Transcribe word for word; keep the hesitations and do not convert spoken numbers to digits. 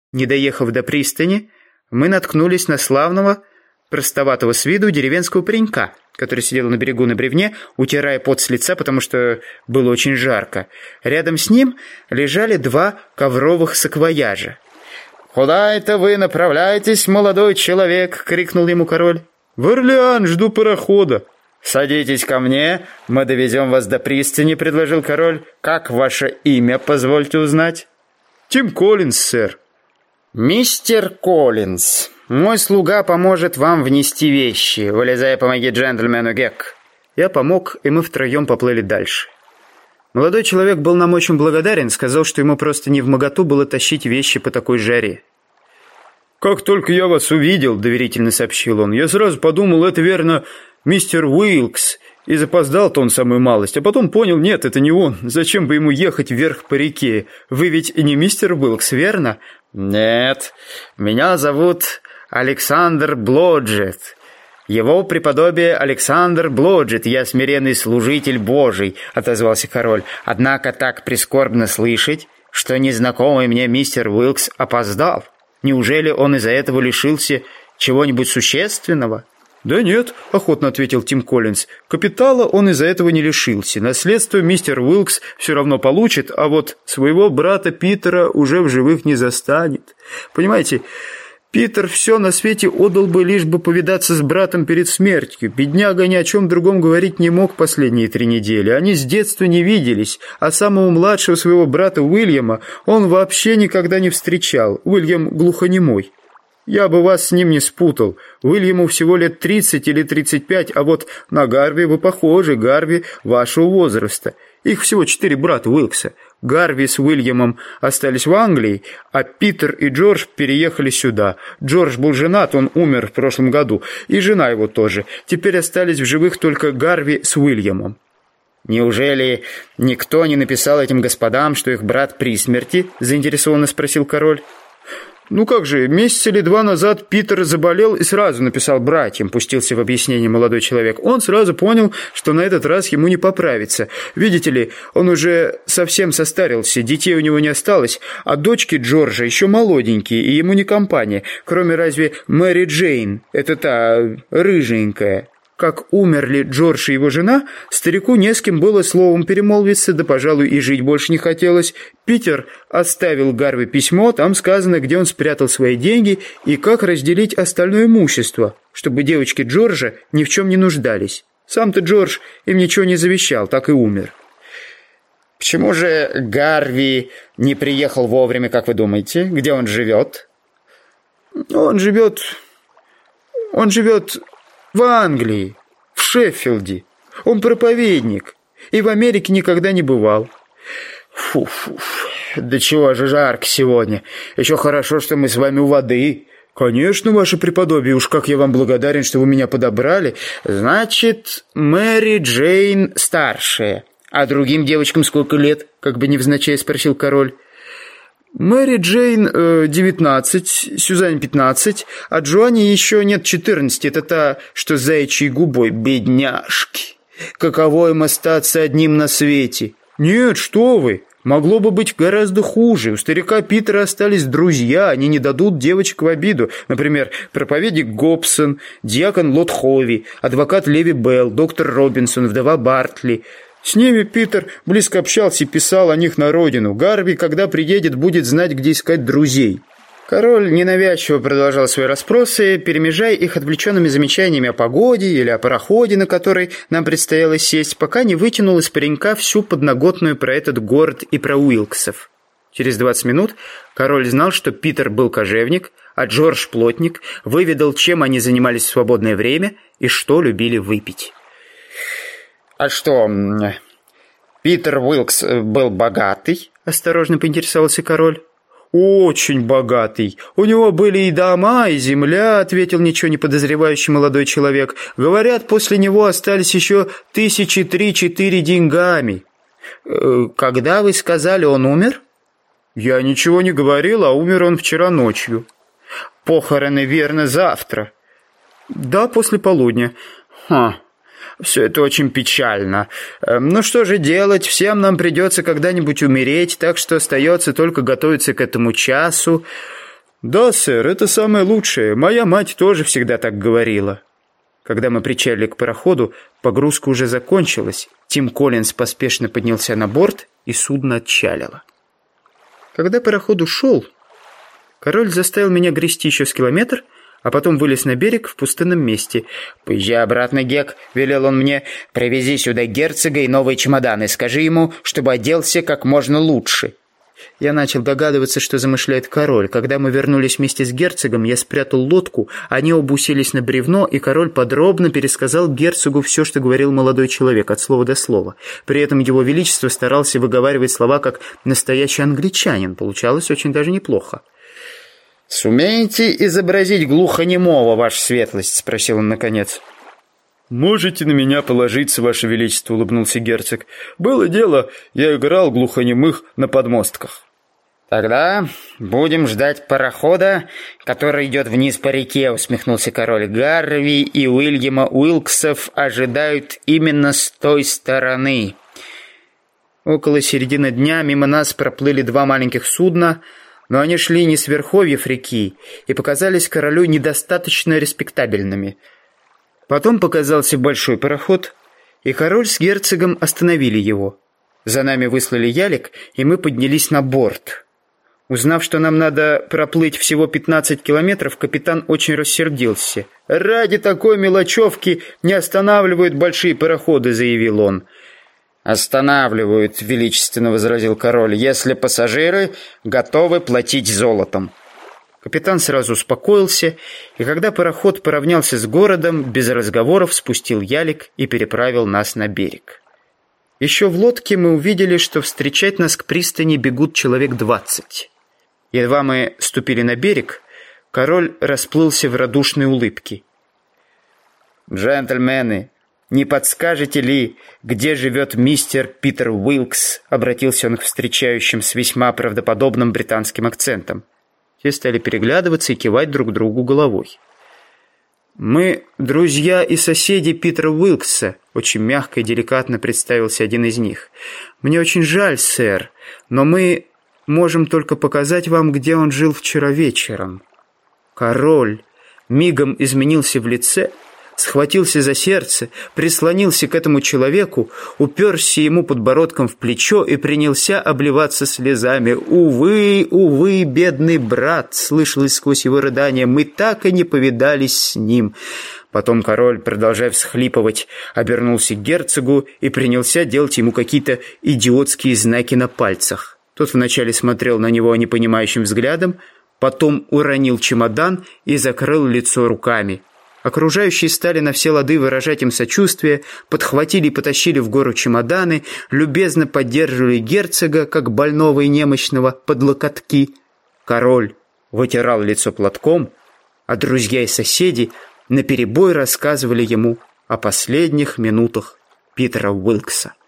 Не доехав до пристани, мы наткнулись на славного, простоватого с виду деревенского паренька, который сидел на берегу на бревне, утирая пот с лица, потому что было очень жарко. Рядом с ним лежали два ковровых саквояжа. «Куда это вы направляетесь, молодой человек?» — крикнул ему король. «В Орлеан, жду парохода». «Садитесь ко мне, мы довезем вас до пристани», — предложил король. «Как ваше имя, позвольте узнать?» «Тим Коллинз, сэр». «Мистер Коллинз, мой слуга поможет вам внести вещи. Вылезай, помоги джентльмену, Гек». Я помог, и мы втроем поплыли дальше. Молодой человек был нам очень благодарен, сказал, что ему просто невмоготу было тащить вещи по такой жаре. «Как только я вас увидел, — доверительно сообщил он, — я сразу подумал, это верно мистер Уилкс, и запоздал-то он самую малость, а потом понял, нет, это не он, зачем бы ему ехать вверх по реке, вы ведь не мистер Уилкс, верно?» «Нет, меня зовут Александр Блоджет. Его преподобие Александр Блоджет, я смиренный служитель Божий», — отозвался король. «Однако так прискорбно слышать, что незнакомый мне мистер Уилкс опоздал. Неужели он из-за этого лишился чего-нибудь существенного?» «Да нет», — охотно ответил Тим Коллинз. «Капитала он из-за этого не лишился. Наследство мистер Уилкс все равно получит, а вот своего брата Питера уже в живых не застанет. Понимаете, Питер все на свете отдал бы, лишь бы повидаться с братом перед смертью. Бедняга ни о чем другом говорить не мог последние три недели. Они с детства не виделись, а самого младшего своего брата Уильяма он вообще никогда не встречал. Уильям глухонемой. Я бы вас с ним не спутал. Уильяму всего лет тридцать или тридцать пять, а вот на Гарви вы похожи, Гарви вашего возраста. Их всего четыре брата Уилкса. Гарви с Уильямом остались в Англии, а Питер и Джордж переехали сюда. Джордж был женат, он умер в прошлом году, и жена его тоже. Теперь остались в живых только Гарви с Уильямом». «Неужели никто не написал этим господам, что их брат при смерти?» — заинтересованно спросил король. «Ну как же, месяц или два назад Питер заболел и сразу написал братьям», — пустился в объяснение молодой человек. «Он сразу понял, что на этот раз ему не поправиться. Видите ли, он уже совсем состарился, детей у него не осталось, а дочки Джорджа еще молоденькие, и ему не компания, кроме разве Мэри Джейн, это та рыженькая». Как умерли Джордж и его жена, старику не с кем было словом перемолвиться, да, пожалуй, и жить больше не хотелось. Питер оставил Гарви письмо, там сказано, где он спрятал свои деньги и как разделить остальное имущество, чтобы девочки Джорджа ни в чем не нуждались. Сам-то Джордж им ничего не завещал, так и умер. «Почему же Гарви не приехал вовремя, как вы думаете? Где он живет?» «Он живет... он живет... в Англии, в Шеффилде. Он проповедник и в Америке никогда не бывал». «Фу-фу, да чего же жарко сегодня. Еще хорошо, что мы с вами у воды». «Конечно, ваше преподобие, уж как я вам благодарен, что вы меня подобрали». «Значит, Мэри Джейн старшая. А другим девочкам сколько лет?» — как бы невзначай спросил король. «Мэри Джейн э, девятнадцать, Сюзанне пятнадцать, а Джоанне еще нет четырнадцати. Это та, что с заячьей губой. Бедняжки! Каково им остаться одним на свете?» «Нет, что вы! Могло бы быть гораздо хуже. У старика Питера остались друзья, они не дадут девочек в обиду. Например, проповедник Гобсон, диакон Лот Хови, адвокат Леви Белл, доктор Робинсон, вдова Бартли. С ними Питер близко общался и писал о них на родину. Гарви, когда приедет, будет знать, где искать друзей». Король ненавязчиво продолжал свои расспросы, перемежая их отвлеченными замечаниями о погоде или о пароходе, на который нам предстояло сесть, пока не вытянул из паренька всю подноготную про этот город и про Уилксов. Через двадцать минут король знал, что Питер был кожевник, а Джордж плотник, выведал, чем они занимались в свободное время и что любили выпить. «А что, Питер Уилкс был богатый?» — осторожно поинтересовался король. «Очень богатый. У него были и дома, и земля», — ответил ничего не подозревающий молодой человек. «Говорят, после него остались еще тысячи три-четыре деньгами». «Когда, вы сказали, он умер?» «Я ничего не говорил, а умер он вчера ночью». «Похороны, верно, завтра?» «Да, после полудня». «Ха». Все это очень печально. Ну что же делать, всем нам придется когда-нибудь умереть, так что остается только готовиться к этому часу. «Да, сэр, это самое лучшее. Моя мать тоже всегда так говорила». Когда мы причалили к пароходу, погрузка уже закончилась. Тим Коллинз поспешно поднялся на борт, и судно отчалило. Когда пароход ушел, король заставил меня грести еще с километр, а потом вылез на берег в пустынном месте. «Поезжай обратно, Гек», — велел он мне, — «привези сюда герцога и новые чемоданы. Скажи ему, чтобы оделся как можно лучше». Я начал догадываться, что замышляет король. Когда мы вернулись вместе с герцогом, я спрятал лодку, они оба уселись на бревно, и король подробно пересказал герцогу все, что говорил молодой человек, от слова до слова. При этом его величество старался выговаривать слова как настоящий англичанин. Получалось очень даже неплохо. «Сумеете изобразить глухонемого, ваша светлость?» — спросил он наконец. «Можете на меня положиться, ваше величество», — улыбнулся герцог. «Было дело, я играл глухонемых на подмостках». «Тогда будем ждать парохода, который идет вниз по реке», — усмехнулся король. «Гарви и Уильяма Уилксов ожидают именно с той стороны». Около середины дня мимо нас проплыли два маленьких судна, но они шли не с верховьев реки и показались королю недостаточно респектабельными. Потом показался большой пароход, и король с герцогом остановили его. За нами выслали ялик, и мы поднялись на борт. Узнав, что нам надо проплыть всего пятнадцать километров, капитан очень рассердился. «Ради такой мелочевки не останавливают большие пароходы», — заявил он. «Останавливают», — величественно возразил король, «если пассажиры готовы платить золотом». Капитан сразу успокоился, и когда пароход поравнялся с городом, без разговоров спустил ялик и переправил нас на берег. Еще в лодке мы увидели, что встречать нас к пристани бегут человек двадцать. Едва мы ступили на берег, король расплылся в радушной улыбке. «Джентльмены, не подскажете ли, где живет мистер Питер Уилкс?» — обратился он к встречающим с весьма правдоподобным британским акцентом. Те стали переглядываться и кивать друг другу головой. «Мы друзья и соседи Питера Уилкса», — очень мягко и деликатно представился один из них. «Мне очень жаль, сэр, но мы можем только показать вам, где он жил вчера вечером». Король мигом изменился в лице, схватился за сердце, прислонился к этому человеку, уперся ему подбородком в плечо и принялся обливаться слезами. «Увы, увы, бедный брат!» — слышалось сквозь его рыдания. «Мы так и не повидались с ним». Потом король, продолжая всхлипывать, обернулся к герцогу и принялся делать ему какие-то идиотские знаки на пальцах. Тот вначале смотрел на него непонимающим взглядом, потом уронил чемодан и закрыл лицо руками. Окружающие стали на все лады выражать им сочувствие, подхватили и потащили в гору чемоданы, любезно поддерживали герцога, как больного и немощного, под локотки. Король вытирал лицо платком, а друзья и соседи наперебой рассказывали ему о последних минутах Питера Уилкса.